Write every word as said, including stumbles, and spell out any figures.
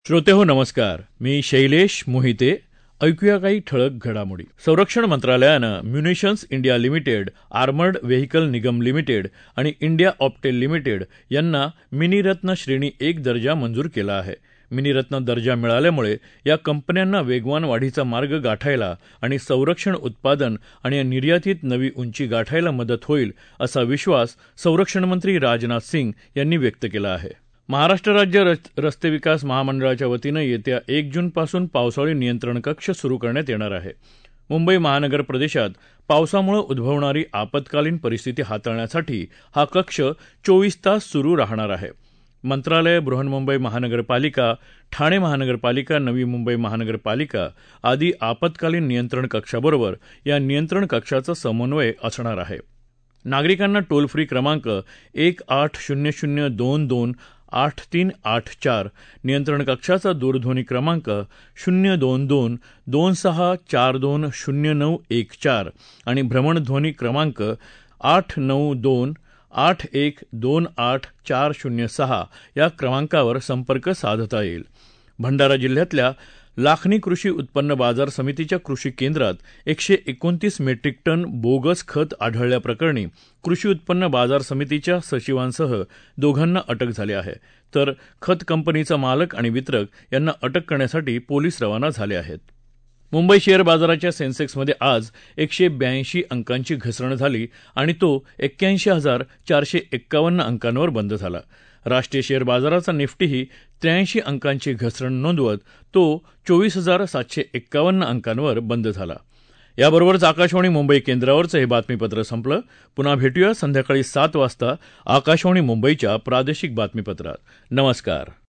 श्रोते हो नमस्कार. मी शैलेश मोहिते. ऐकूया काही ठळक घडामोडी. संरक्षण मंत्रालयानं munitions India limited, armoured vehicle Nigam limited आणि इंडिया ऑप्टेल लिमिटेड यांना मिनीरत्न श्रेणी एक दर्जा मंजूर केला आहे. मिनीरत्न दर्जा मिळाल्यामुळे या कंपन्यांना वेगवान वाढीचा मार्ग गाठायला आणि संरक्षण उत्पादन आणि निर्यातीत नवी उंची गाठायला मदत होईल असा विश्वास संरक्षणमंत्री राजनाथ सिंग यांनी व्यक्त केला आहे. महाराष्ट्र राज्य रस्ते विकास महामंडळाच्या वतीनं येत्या एक जूनपासून पावसाळी नियंत्रण कक्ष सुरू करण्यात येणार आहे. मुंबई महानगर प्रदेशात पावसामुळे उद्भवणारी आपत्कालीन परिस्थिती हाताळण्यासाठी हा कक्ष चोवीस तास सुरू राहणार आहे. मंत्रालय, बृहन्मुंबई महानगरपालिका, ठाणे महानगरपालिका, नवी मुंबई महानगरपालिका आदी आपत्कालीन नियंत्रण कक्षाबरोबर या नियंत्रण कक्षाचा समन्वय असणार आहे. नागरिकांना टोल फ्री क्रमांक एक आठ शून्य शून्य दोन दोन आठ तीन आठ चार, नियंत्रण कक्षाचा दूरध्वनी क्रमांक शून्य दोन दोन दोन सहा चार दोन शून्य नऊ एक चार आणि भ्रमणध्वनी क्रमांक आठ नऊ दोन आठ एक दोन आठ चार शून्य सहा या क्रमांकावर संपर्क साधता येईल. भंडारा जिल्ह्यातल्या लाखनी कृषी उत्पन्न बाजार समितीच्या कृषी केंद्रात एकशे एकोणतीस मेट्रिक टन बोगस खत आढळल्याप्रकरणी कृषी उत्पन्न बाजार समितीच्या सचिवांसह दोघांना अटक झाली आहे. तर खत कंपनीचा मालक आणि वितरक यांना अटक करण्यासाठी पोलीस रवाना झाले आहेत. मुंबई शेअर बाजाराच्या सेन्सेक्समध्ये आज एकशे ब्याऐंशी अंकांची घसरण झाली आणि तो एक्क्याऐंशी हजार चारशे एक्कावन्न अंकांवर बंद झाला. राष्ट्रीय शेअर बाजाराचा निफ्टीही त्र्याऐंशी अंकांची घसरण नोंदवत तो चोवीस हजार सातशे एक्कावन्न अंकांवर बंद झाला. याबरोबरच आकाशवाणी मुंबई केंद्रावरचं हे बातमीपत्र संपलं. पुन्हा भेटूया संध्याकाळी सात वाजता आकाशवाणी मुंबईच्या प्रादेशिक बातमीपत्रात. नमस्कार.